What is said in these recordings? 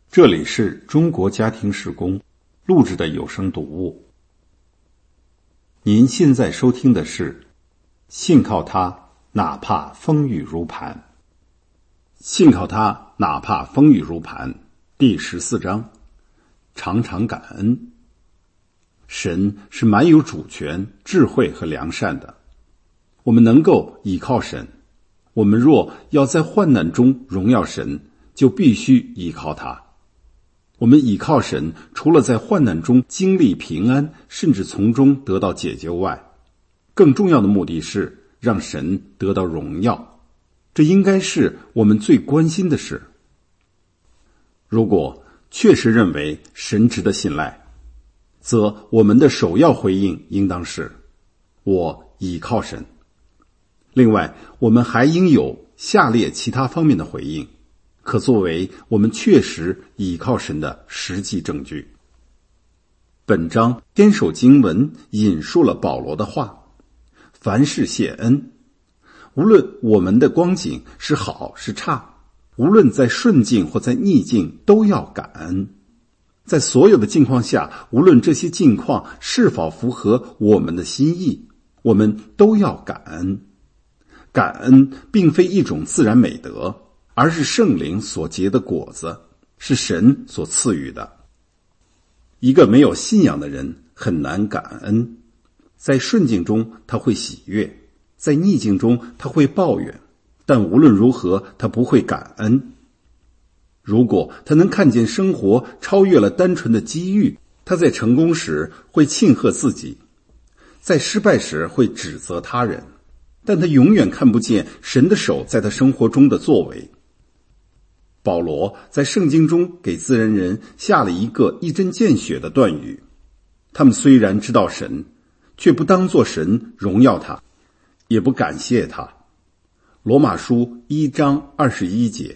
这里是中国家庭事工录制的有声读物。您现在收听的是信靠他，哪怕风雨如磐。信靠他，哪怕风雨如磐，第14章，常常感恩。神是满有主权、智慧和良善的，我们能够倚靠神。我们若要在患难中荣耀神，就必须倚靠他。我们倚靠神，除了在患难中经历平安，甚至从中得到解救外，更重要的目的是让神得到荣耀。这应该是我们最关心的事。如果确实认为神值得信赖，则我们的首要回应应当是我倚靠神。另外，我们还应有下列其他方面的回应，可作为我们确实倚靠神的实际证据。本章坚守经文引述了保罗的话：凡事谢恩。无论我们的光景是好是差，无论在顺境或在逆境，都要感恩。在所有的境况下，无论这些境况是否符合我们的心意，我们都要感恩。感恩并非一种自然美德，而是圣灵所结的果子，是神所赐予的。一个没有信仰的人很难感恩，在顺境中他会喜悦，在逆境中他会抱怨，但无论如何他不会感恩。如果他能看见生活超越了单纯的机遇，他在成功时会庆贺自己，在失败时会指责他人，但他永远看不见神的手在他生活中的作为。保罗在圣经中给自然人下了一个一针见血的断语：他们虽然知道神，却不当作神荣耀他，也不感谢他。罗马书1章21节。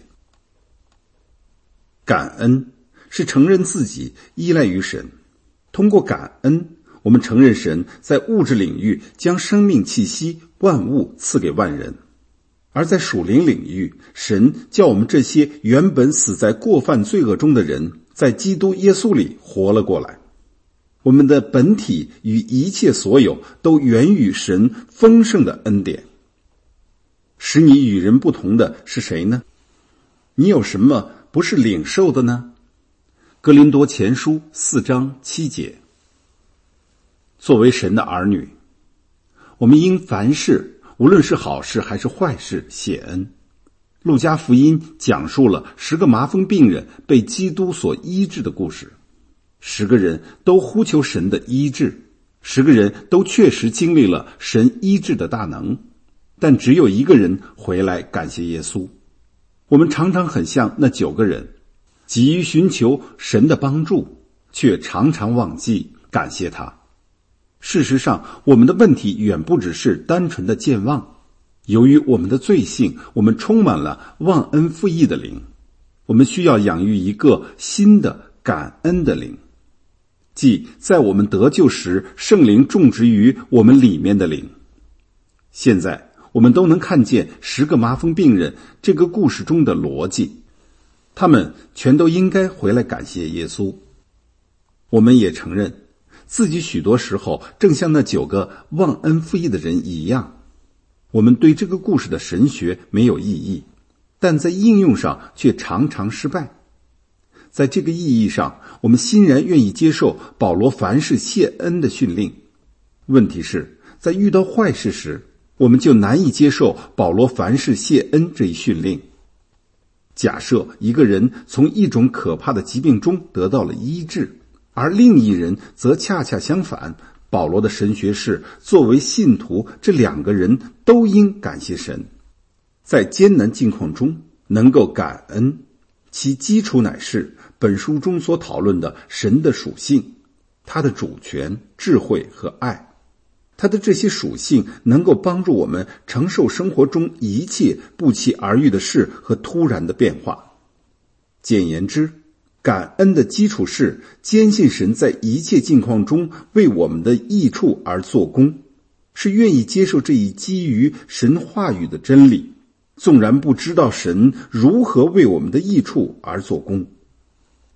感恩是承认自己依赖于神，通过感恩，我们承认神在物质领域将生命气息万物赐给万人，而在属灵领域，神叫我们这些原本死在过犯罪恶中的人，在基督耶稣里活了过来。我们的本体与一切所有都源于神丰盛的恩典。使你与人不同的是谁呢？你有什么不是领受的呢？哥林多前书4章7节。作为神的儿女，我们应凡事，无论是好事还是坏事，谢恩。路加福音讲述了10个麻风病人被基督所医治的故事。10个人都呼求神的医治，10个人都确实经历了神医治的大能，但只有1个人回来感谢耶稣。我们常常很像那9个人，急于寻求神的帮助，却常常忘记感谢他。事实上，我们的问题远不只是单纯的健忘。由于我们的罪性，我们充满了忘恩负义的灵。我们需要养育一个新的感恩的灵，即在我们得救时，圣灵种植于我们里面的灵。现在我们都能看见10个麻风病人这个故事中的逻辑，他们全都应该回来感谢耶稣。我们也承认自己许多时候正像那9个忘恩负义的人一样。我们对这个故事的神学没有异议，但在应用上却常常失败。在这个意义上，我们欣然愿意接受保罗凡事谢恩的训令。问题是，在遇到坏事时，我们就难以接受保罗凡事谢恩这一训令。假设一个人从一种可怕的疾病中得到了医治，而另一人则恰恰相反，保罗的神学是，作为信徒，这2个人都应感谢神。在艰难境况中能够感恩，其基础乃是本书中所讨论的神的属性，他的主权、智慧和爱。他的这些属性能够帮助我们承受生活中一切不期而遇的事和突然的变化。简言之，感恩的基础是坚信神在一切境况中为我们的益处而做工，是愿意接受这一基于神话语的真理，纵然不知道神如何为我们的益处而做工。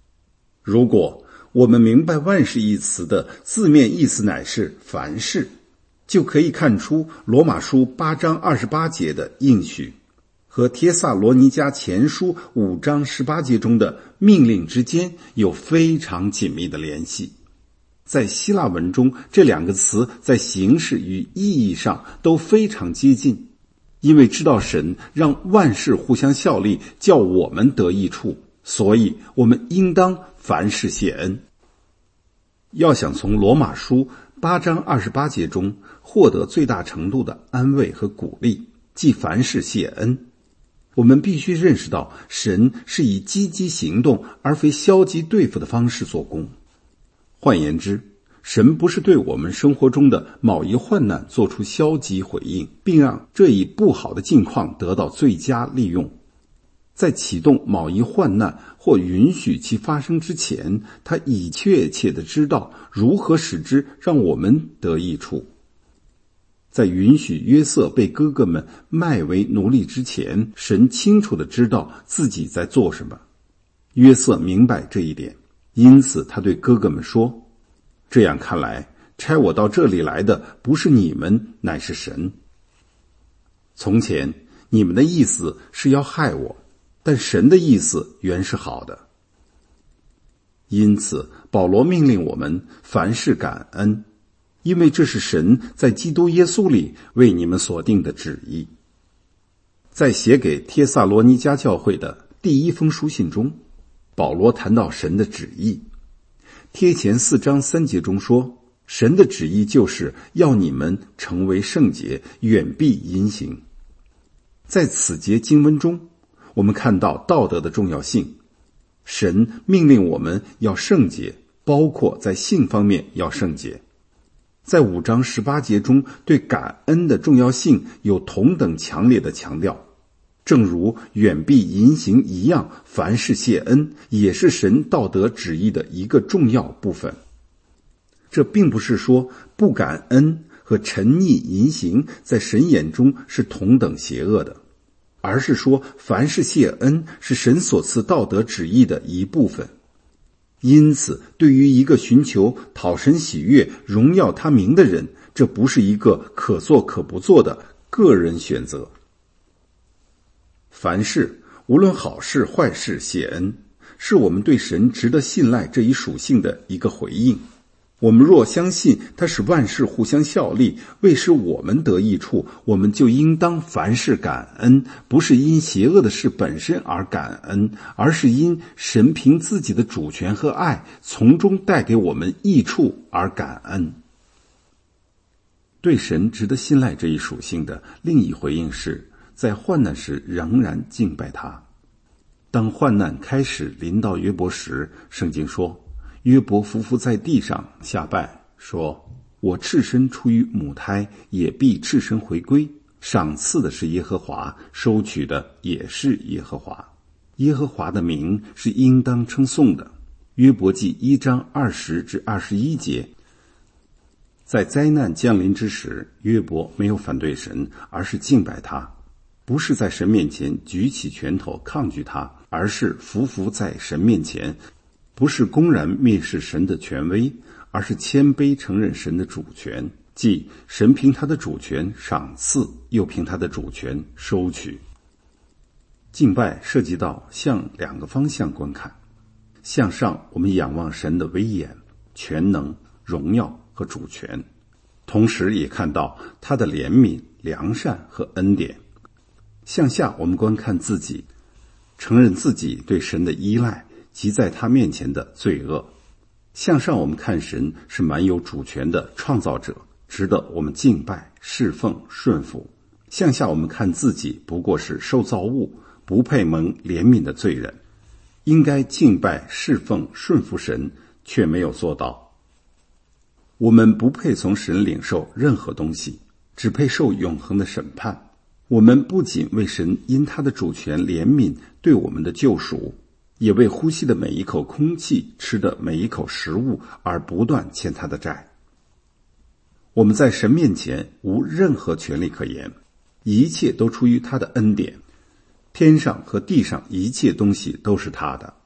如果我们明白万事一词的字面意思乃是凡事，就可以看出罗马书8章28节的应许和帖撒罗尼迦前书5章18节中的命令之间有非常紧密的联系。在希腊文中，这两个词在形式与意义上都非常接近，因为知道神让万事互相效力，叫我们得益处，所以我们应当凡事谢恩。要想从罗马书8章28节中获得最大程度的安慰和鼓励，即凡事谢恩，我们必须认识到神是以积极行动而非消极对付的方式做工。换言之，神不是对我们生活中的某一患难做出消极回应，并让这一不好的境况得到最佳利用。在启动某一患难或允许其发生之前，他已确切地知道如何使之让我们得益处。在允许约瑟被哥哥们卖为奴隶之前，神清楚地知道自己在做什么。约瑟明白这一点，因此他对哥哥们说，这样看来，差我到这里来的不是你们，乃是神。从前你们的意思是要害我，但神的意思原是好的。因此保罗命令我们凡事感恩，因为这是神在基督耶稣里为你们所定的旨意。在写给帖撒罗尼迦教会的第一封书信中，保罗谈到神的旨意。帖前4章3节中说，神的旨意就是要你们成为圣洁，远避淫行。在此节经文中，我们看到道德的重要性。神命令我们要圣洁，包括在性方面要圣洁。在5章18节中，对感恩的重要性有同等强烈的强调。正如远避淫行一样，凡事谢恩也是神道德旨意的一个重要部分。这并不是说不感恩和沉溺淫行在神眼中是同等邪恶的，而是说凡事谢恩是神所赐道德旨意的一部分。因此，对于一个寻求讨神喜悦、荣耀他名的人，这不是一个可做可不做的个人选择。凡事，无论好事坏事，谢恩，是我们对神值得信赖这一属性的一个回应。我们若相信他使万事互相效力，为使我们得益处，我们就应当凡事感恩，不是因邪恶的事本身而感恩，而是因神凭自己的主权和爱从中带给我们益处而感恩。对神值得信赖这一属性的另一回应是，在患难时仍然敬拜他。当患难开始临到约伯时，圣经说，约伯伏伏在地上下拜，说，我赤身出于母胎，也必赤身回归。赏赐的是耶和华，收取的也是耶和华。耶和华的名是应当称颂的。约伯记1章20至21节。在灾难降临之时，约伯没有反对神，而是敬拜他，不是在神面前举起拳头抗拒他，而是伏伏在神面前，不是公然蔑视神的权威，而是谦卑承认神的主权，即神凭他的主权赏赐，又凭他的主权收取。敬拜涉及到向两个方向观看。向上，我们仰望神的威严、全能、荣耀和主权，同时也看到他的怜悯、良善和恩典。向下，我们观看自己，承认自己对神的依赖及在他面前的罪恶。向上，我们看神是蛮有主权的创造者，值得我们敬拜、侍奉、顺服。向下，我们看自己不过是受造物，不配蒙怜悯的罪人，应该敬拜、侍奉、顺服神，却没有做到。我们不配从神领受任何东西，只配受永恒的审判。我们不仅为神因他的主权怜悯对我们的救赎，也为呼吸的每一口空气、吃的每一口食物而不断欠他的债。我们在神面前无任何权利可言，一切都出于他的恩典。天上和地上一切东西都是他的。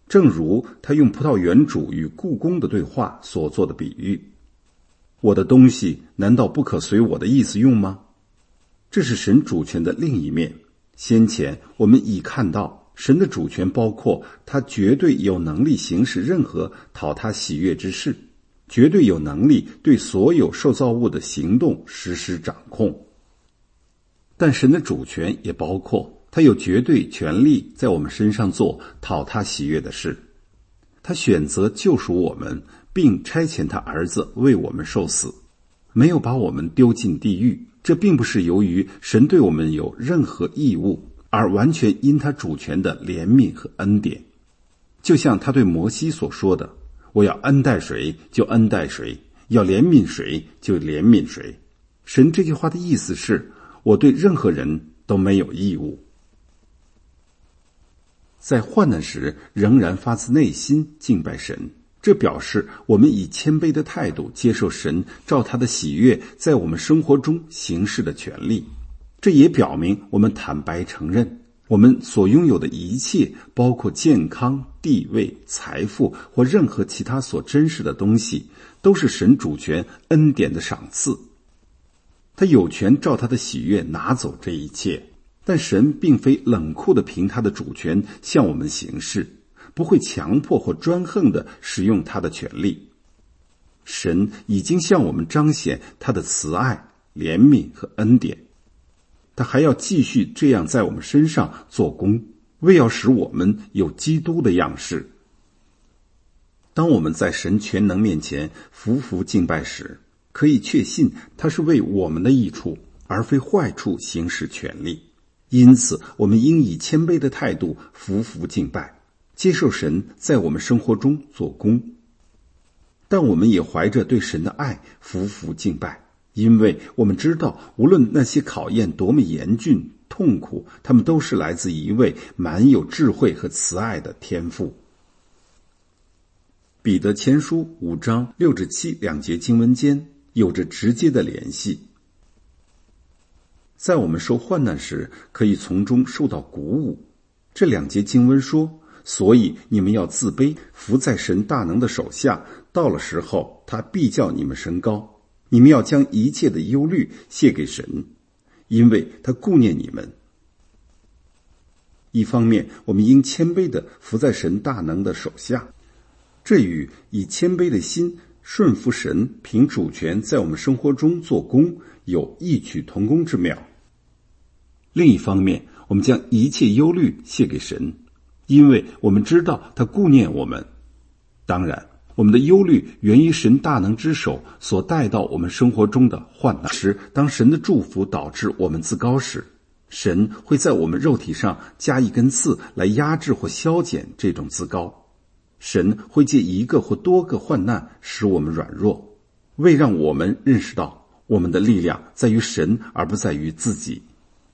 正如他用葡萄园主与雇工的对话所做的比喻，我的东西难道不可随我的意思用吗？这是神主权的另一面。先前我们已看到，神的主权包括他绝对有能力行使任何讨他喜悦之事，绝对有能力对所有受造物的行动实施掌控。但神的主权也包括他有绝对权力在我们身上做讨他喜悦的事。他选择救赎我们，并差遣他儿子为我们受死，没有把我们丢进地狱。这并不是由于神对我们有任何义务，而完全因他主权的怜悯和恩典。就像他对摩西所说的，我要恩待谁就恩待谁，要怜悯谁就怜悯谁。神这句话的意思是，我对任何人都没有义务。在患难时仍然发自内心敬拜神，这表示我们以谦卑的态度接受神照他的喜悦在我们生活中行事的权利。这也表明我们坦白承认，我们所拥有的一切，包括健康、地位、财富或任何其他所珍视的东西，都是神主权恩典的赏赐。他有权照他的喜悦拿走这一切，但神并非冷酷地凭他的主权向我们行事，不会强迫或专横地使用他的权利。神已经向我们彰显他的慈爱、怜悯和恩典，他还要继续这样在我们身上做工，为要使我们有基督的样式。当我们在神全能面前匍匐敬拜时，可以确信他是为我们的益处，而非坏处行使权利。因此，我们应以谦卑的态度匍匐敬拜，接受神在我们生活中做工。但我们也怀着对神的爱匍匐敬拜，因为我们知道，无论那些考验多么严峻、痛苦，他们都是来自一位满有智慧和慈爱的天父。彼得前书5章6至7两节经文间有着直接的联系。在我们受患难时，可以从中受到鼓舞。这两节经文说，所以你们要自卑，伏在神大能的手下，到了时候，他必叫你们升高。你们要将一切的忧虑卸给神，因为他顾念你们。一方面，我们应谦卑地伏在神大能的手下，这与以谦卑的心顺服神，凭主权在我们生活中做工有异曲同工之妙。另一方面，我们将一切忧虑卸给神，因为我们知道他顾念我们。当然，我们的忧虑源于神大能之手所带到我们生活中的患难时，当神的祝福导致我们自高时，神会在我们肉体上加一根刺来压制或消减这种自高。神会借一个或多个患难使我们软弱，为让我们认识到我们的力量在于神而不在于自己。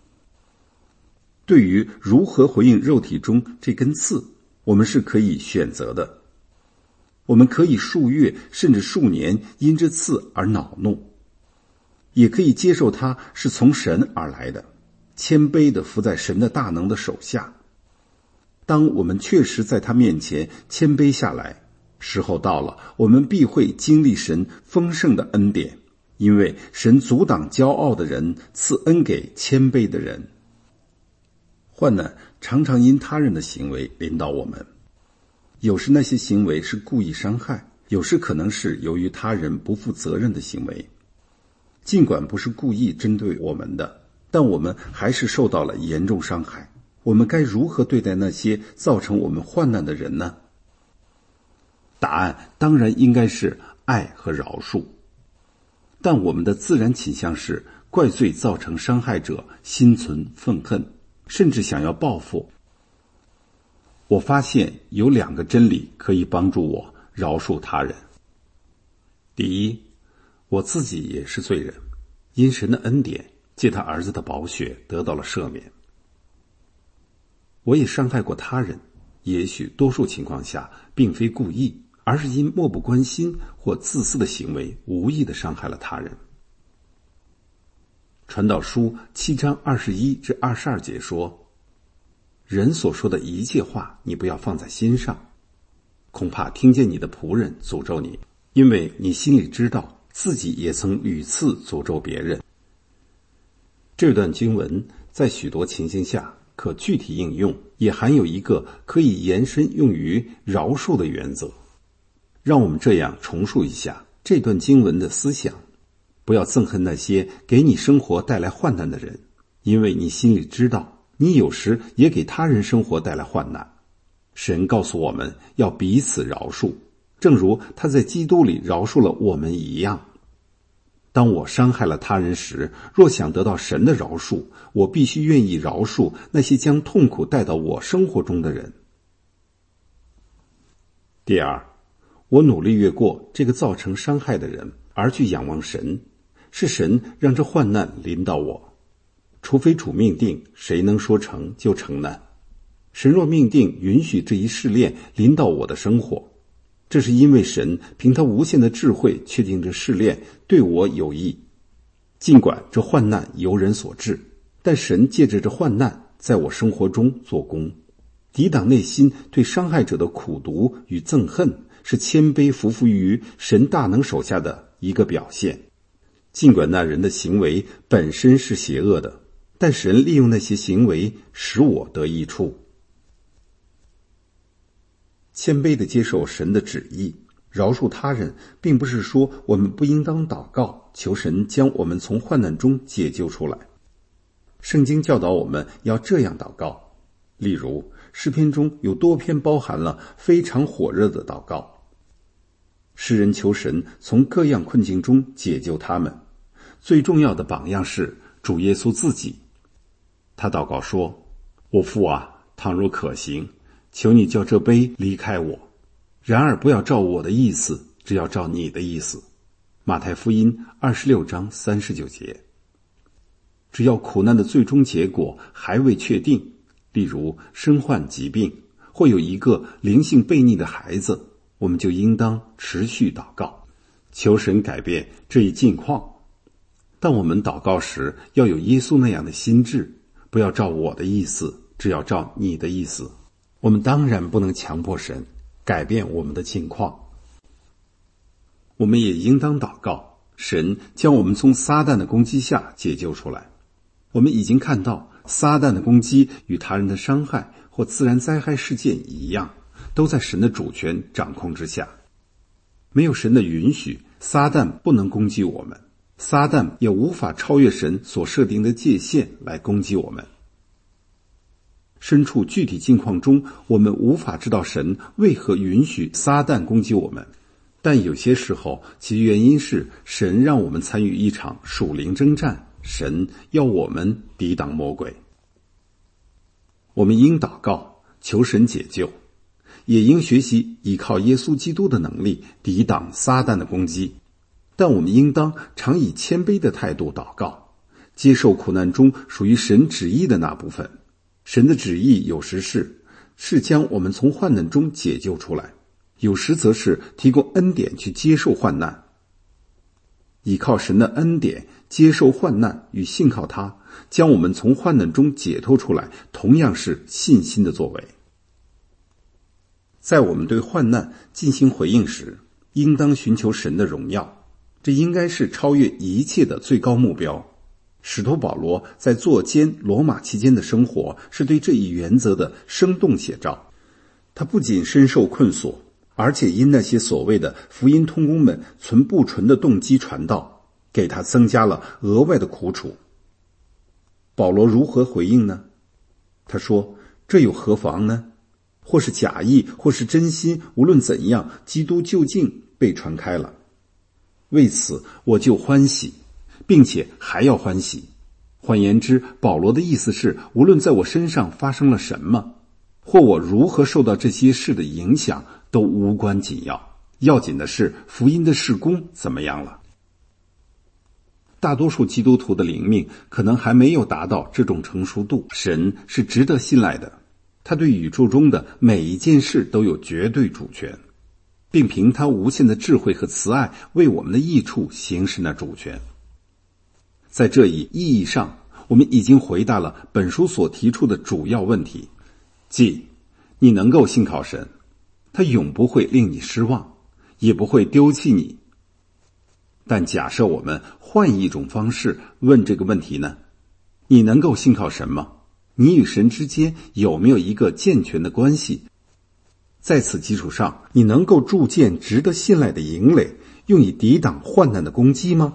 对于如何回应肉体中这根刺，我们是可以选择的。我们可以数月甚至数年因这刺而恼怒，也可以接受它是从神而来的，谦卑地伏在神的大能的手下。当我们确实在他面前谦卑下来，时候到了，我们必会经历神丰盛的恩典，因为神阻挡骄傲的人，赐恩给谦卑的人。患难常常因他人的行为临到我们，有时那些行为是故意伤害，有时可能是由于他人不负责任的行为。尽管不是故意针对我们的，但我们还是受到了严重伤害。我们该如何对待那些造成我们患难的人呢？答案当然应该是爱和饶恕。但我们的自然倾向是怪罪造成伤害者，心存愤恨，甚至想要报复。我发现有2个真理可以帮助我饶恕他人。第一，我自己也是罪人，因神的恩典，借他儿子的宝血得到了赦免。我也伤害过他人，也许多数情况下并非故意，而是因漠不关心或自私的行为无意地伤害了他人。传道书7章21至22节说，人所说的一切话你不要放在心上， 恐怕听见你的仆人诅咒你，因为你心里知道自己也曾屡次诅咒别人。这段经文在许多情形下可具体应用，也含有一个可以延伸用于饶恕的原则。让我们这样重述一下这段经文的思想：不要憎恨那些给你生活带来患难的人，因为你心里知道你有时也给他人生活带来患难。神告诉我们要彼此饶恕，正如他在基督里饶恕了我们一样。当我伤害了他人时，若想得到神的饶恕，我必须愿意饶恕那些将痛苦带到我生活中的人。第二，我努力越过这个造成伤害的人，而去仰望神，是神让这患难临到我。除非主命定，谁能说成就成呢？神若命定允许这一试炼临到我的生活，这是因为神凭他无限的智慧确定这试炼对我有益。尽管这患难由人所致，但神借着这患难在我生活中做工，抵挡内心对伤害者的苦毒与憎恨，是谦卑服服于神大能手下的一个表现。尽管那人的行为本身是邪恶的，但神利用那些行为使我得益处。谦卑地接受神的旨意，饶恕他人，并不是说我们不应当祷告，求神将我们从患难中解救出来。圣经教导我们要这样祷告，例如诗篇中有多篇包含了非常火热的祷告。诗人求神从各样困境中解救他们，最重要的榜样是主耶稣自己。他祷告说：我父啊，倘若可行，求你叫这杯离开我，然而不要照我的意思，只要照你的意思。马太福音26章39节。只要苦难的最终结果还未确定，例如身患疾病，或有一个灵性悖逆的孩子，我们就应当持续祷告，求神改变这一境况。但我们祷告时要有耶稣那样的心志，不要照我的意思，只要照你的意思。我们当然不能强迫神改变我们的境况，我们也应当祷告，神将我们从撒旦的攻击下解救出来。我们已经看到，撒旦的攻击与他人的伤害或自然灾害事件一样，都在神的主权掌控之下。没有神的允许，撒旦不能攻击我们，撒旦也无法超越神所设定的界限来攻击我们。身处具体境况中，我们无法知道神为何允许撒旦攻击我们，但有些时候其原因是神让我们参与一场属灵征战，神要我们抵挡魔鬼。我们应祷告求神解救，也应学习依靠耶稣基督的能力抵挡撒旦的攻击，但我们应当常以谦卑的态度祷告，接受苦难中属于神旨意的那部分。神的旨意有时是将我们从患难中解救出来，有时则是提供恩典去接受患难。依靠神的恩典接受患难与信靠他将我们从患难中解脱出来，同样是信心的作为。在我们对患难进行回应时，应当寻求神的荣耀，这应该是超越一切的最高目标。使徒保罗在作监罗马期间的生活是对这一原则的生动写照。他不仅深受困锁，而且因那些所谓的福音同工们存不纯的动机传道，给他增加了额外的苦楚。保罗如何回应呢？他说：这又何妨呢？或是假意，或是真心，无论怎样，基督究竟被传开了。为此我就欢喜，并且还要欢喜。换言之，保罗的意思是，无论在我身上发生了什么，或我如何受到这些事的影响，都无关紧要，要紧的是福音的事工怎么样了。大多数基督徒的灵命可能还没有达到这种成熟度。神是值得信赖的，他对宇宙中的每一件事都有绝对主权，并凭他无限的智慧和慈爱为我们的益处行使那主权。在这一意义上，我们已经回答了本书所提出的主要问题，即你能够信靠神，他他永不会令你失望，也不会丢弃你。但假设我们换一种方式问这个问题呢？你能够信靠神吗？你与神之间有没有一个健全的关系？在此基础上，你能够筑建值得信赖的营垒，用以抵挡患难的攻击吗？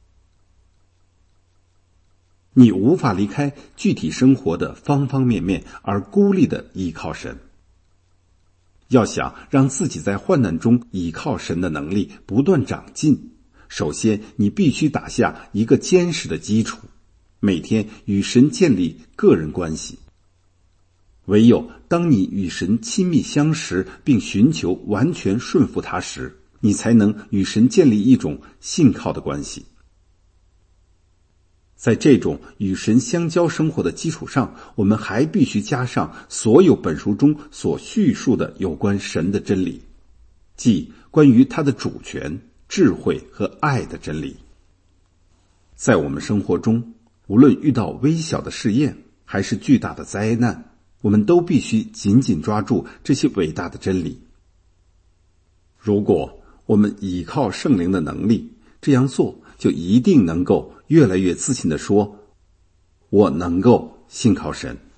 你无法离开具体生活的方方面面而孤立地依靠神。要想让自己在患难中依靠神的能力不断长进，首先你必须打下一个坚实的基础，每天与神建立个人关系。唯有当你与神亲密相识，并寻求完全顺服他时，你才能与神建立一种信靠的关系。在这种与神相交生活的基础上，我们还必须加上所有本书中所叙述的有关神的真理，即关于他的主权、智慧和爱的真理。在我们生活中，无论遇到微小的试验还是巨大的灾难，我们都必须紧紧抓住这些伟大的真理。如果我们倚靠圣灵的能力，这样做就一定能够越来越自信地说，我能够信靠神。